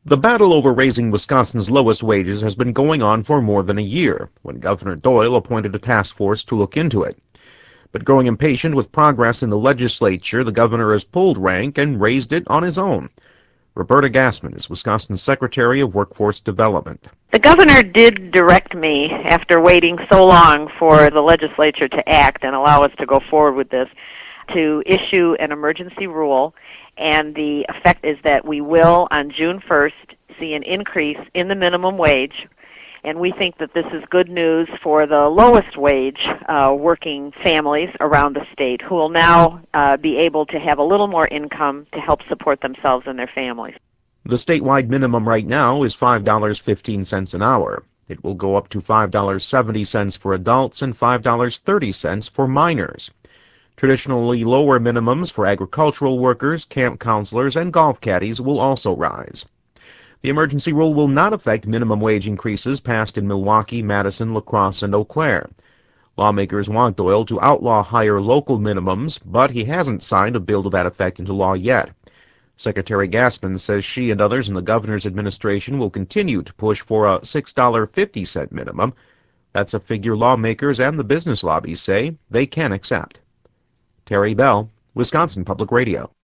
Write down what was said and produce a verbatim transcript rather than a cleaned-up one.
The battle over raising Wisconsin's lowest wages has been going on for more than a year, when Governor Doyle appointed a task force to look into it. But growing impatient with progress in the legislature, the governor has pulled rank and raised it on his own. Roberta Gassman is Wisconsin's Secretary of Workforce Development. The governor did direct me, after waiting so long for the legislature to act and allow us to go forward with this, to issue an emergency rule, and the effect is that we will, on June first, see an increase in the minimum wage, and we think that this is good news for the lowest wage uh, working families around the state, who will now uh, be able to have a little more income to help support themselves and their families. The statewide minimum right now is five dollars and fifteen cents an hour. It will go up to five dollars and seventy cents for adults and five dollars and thirty cents for minors. Traditionally lower minimums for agricultural workers, camp counselors, and golf caddies will also rise. The emergency rule will not affect minimum wage increases passed in Milwaukee, Madison, La Crosse, and Eau Claire. Lawmakers want Doyle to outlaw higher local minimums, but he hasn't signed a bill to that effect into law yet. Secretary Gassman says she and others in the governor's administration will continue to push for a six dollars and fifty cents minimum. That's a figure lawmakers and the business lobbies say they can accept. Terry Bell, Wisconsin Public Radio.